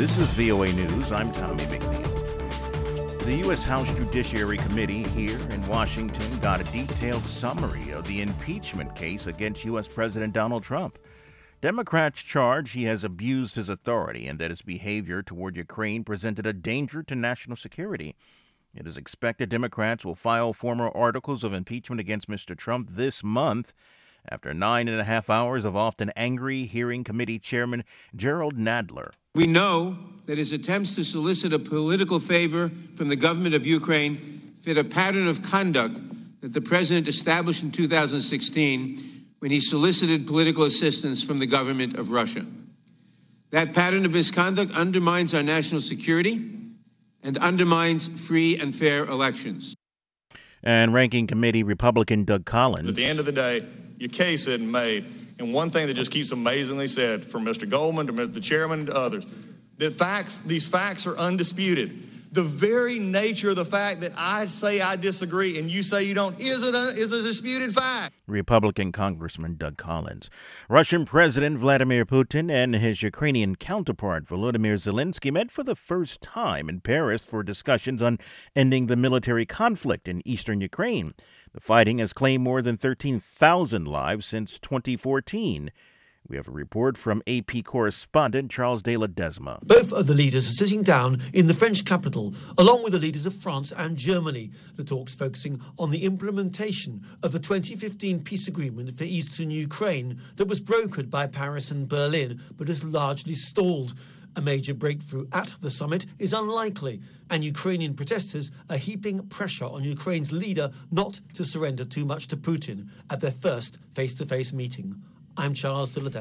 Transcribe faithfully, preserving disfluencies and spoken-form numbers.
This is V O A News. I'm Tommy McNeil. The U S House Judiciary Committee here in Washington got a detailed summary of the impeachment case against U S President Donald Trump. Democrats charge he has abused his authority and that his behavior toward Ukraine presented a danger to national security. It is expected Democrats will file formal articles of impeachment against Mister Trump this month after nine and a half hours of often angry hearing committee chairman Jerrold Nadler. We know that his attempts to solicit a political favor from the government of Ukraine fit a pattern of conduct that the president established in two thousand sixteen when he solicited political assistance from the government of Russia. That pattern of misconduct undermines our national security and undermines free and fair elections. And Ranking Committee Republican Doug Collins. At the end of the day, your case isn't made. And one thing that just keeps amazingly said from Mister Goldman to the chairman to others, that facts, these facts are undisputed. The very nature of the fact that I say I disagree and you say you don't is a, is a disputed fact. Republican Congressman Doug Collins. Russian President Vladimir Putin and his Ukrainian counterpart Volodymyr Zelensky met for the first time in Paris for discussions on ending the military conflict in eastern Ukraine. The fighting has claimed more than thirteen thousand lives since twenty fourteen. We have a report from A P correspondent Charles de Ledesma. Both of the leaders are sitting down in the French capital, along with the leaders of France and Germany. The talks focusing on the implementation of the twenty fifteen peace agreement for eastern Ukraine that was brokered by Paris and Berlin, but has largely stalled. A major breakthrough at the summit is unlikely, and Ukrainian protesters are heaping pressure on Ukraine's leader not to surrender too much to Putin at their first face-to-face meeting. I'm Charles de Ledesma.